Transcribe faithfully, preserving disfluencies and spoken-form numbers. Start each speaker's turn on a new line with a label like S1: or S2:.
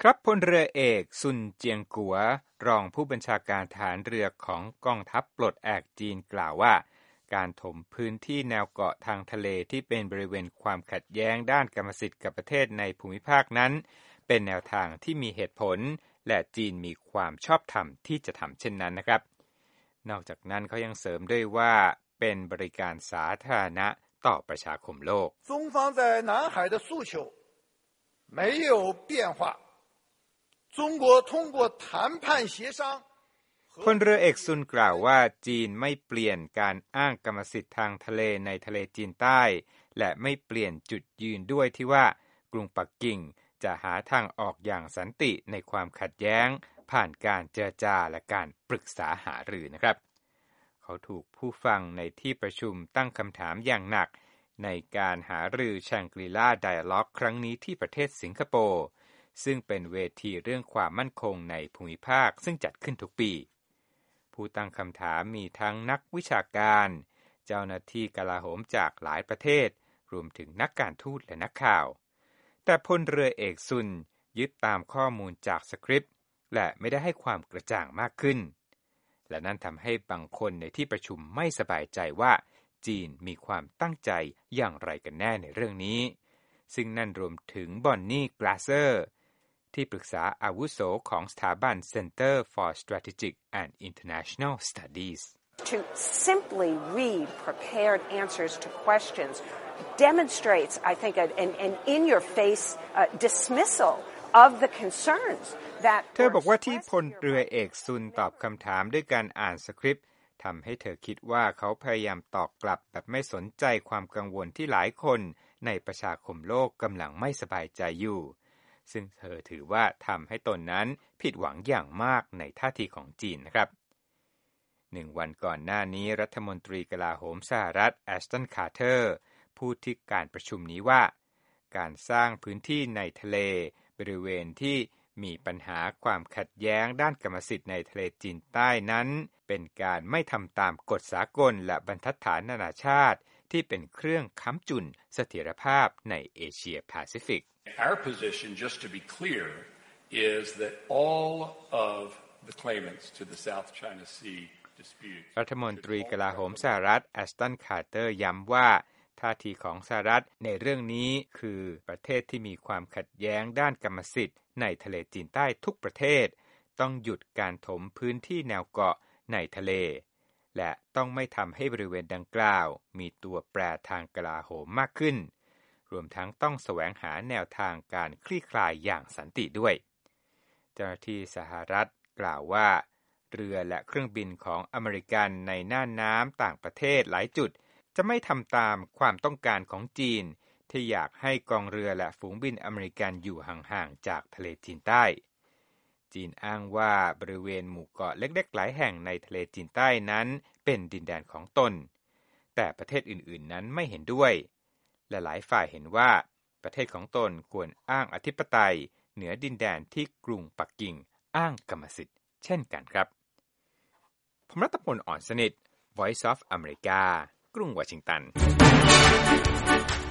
S1: ครับพลเรือเอกซุนเจียงกัวรองผู้บัญชาการทหารเรือของกองทัพปลดแอกจีนกล่าวว่าการถมพื้นที่แนวเกาะทางทะเลที่เป็นบริเวณความขัดแย้งด้านกรรมสิทธิ์กับประเทศในภูมิภาคนั้นเป็นแนวทางที่มีเหตุผลและจีนมีความชอบธรรมที่จะทำเช่นนั้นนะครับนอกจากนั้นเขายังเสริมด้วยว่าเป็นบริการสาธารณะต่อประชาคมโลก
S2: 中方在南海的诉求没有变化中国通过谈判协商
S1: พลเรือเอกซุนกล่าวว่าจีนไม่เปลี่ยนการอ้างกรรมสิทธิ์ทางทะเลในทะเลจีนใต้และไม่เปลี่ยนจุดยืนด้วยที่ว่ากรุงปักกิ่งจะหาทางออกอย่างสันติในความขัดแย้งผ่านการเจรจาและการปรึกษาหารือนะครับเขาถูกผู้ฟังในที่ประชุมตั้งคำถามอย่างหนักในการหารือแชงกรีลาไดอะล็อกครั้งนี้ที่ประเทศสิงคโปร์ซึ่งเป็นเวทีเรื่องความมั่นคงในภูมิภาคซึ่งจัดขึ้นทุกปีผู้ตั้งคำถามมีทั้งนักวิชาการเจ้าหน้าที่กลาโหมจากหลายประเทศรวมถึงนักการทูตและนักข่าวแต่พลเรือเอกซุนยึดตามข้อมูลจากสคริปต์และไม่ได้ให้ความกระจ่างมากขึ้นและนั่นทำให้บางคนในที่ประชุมไม่สบายใจว่าจีนมีความตั้งใจอย่างไรกันแน่ในเรื่องนี้ซึ่งนั่นรวมถึงบอนนี่กลาเซอร์ที่ปรึกษาอาวุโสของสถาบัน Center for Strategic and International Studies
S3: To simply read prepared answers to questions demonstrates, I think, an, an in-your-face uh, dismissal of the concerns that
S1: เธอบอกว่าที่พลเรือเอกซุนตอบคำถามด้วยการอ่านสคริปต์ทำให้เธอคิดว่าเขาพยายามตอบกลับแบบไม่สนใจความกังวลที่หลายคนในประชาคมโลกกำลังไม่สบายใจอยู่ซึ่งเธอถือว่าทำให้ตนนั้นผิดหวังอย่างมากในท่าทีของจีนนะครับหนึ่งวันก่อนหน้านี้รัฐมนตรีกลาโหมสหรัฐแอชตันคาร์เตอร์พูดที่การประชุมนี้ว่าการสร้างพื้นที่ในทะเลบริเวณที่มีปัญหาความขัดแย้งด้านกรรมสิทธิ์ในทะเลจีนใต้นั้นเป็นการไม่ทำตามกฎสากลและบรรทัดฐานนานาชาติที่เป็นเครื่องค้ำจุนเสถียรภาพในเอเชียแปซิฟิก
S4: Our position, just to be clear, is that all of the claimants to the South China Sea dispute
S1: รัฐมนตรีกลาโหมสหรัฐแอชตันคาร์เตอร์ย้ำว่าท่าทีของสหรัฐในเรื่องนี้คือประเทศที่มีความขัดแย้งด้านกรรมสิทธิ์ในทะเลจีนใต้ทุกประเทศต้องหยุดการถมพื้นที่แนวเกาะในทะเลและต้องไม่ทำให้บริเวณดังกล่าวมีตัวแปรทางกลาโหมมากขึ้นรวมทั้งต้องแสวงหาแนวทางการคลี่คลายอย่างสันติด้วยเจ้าหน้าที่สหรัฐกล่าวว่าเรือและเครื่องบินของอเมริกันในน่านน้ำต่างประเทศหลายจุดจะไม่ทำตามความต้องการของจีนที่อยากให้กองเรือและฝูงบินอเมริกันอยู่ห่างๆจากทะเลจีนใต้จีนอ้างว่าบริเวณหมู่เกาะเล็กๆหลายแห่งในทะเลจีนใต้นั้นเป็นดินแดนของตนแต่ประเทศอื่นๆนั้นไม่เห็นด้วยและหลายฝ่ายเห็นว่าประเทศของตนควรอ้างอธิปไตยเหนือดินแดนที่กรุงปักกิ่งอ้างกรรมสิทธิ์เช่นกันครับผมรัตพล อ่อนสนิท Voice of America กรุงวอชิงตัน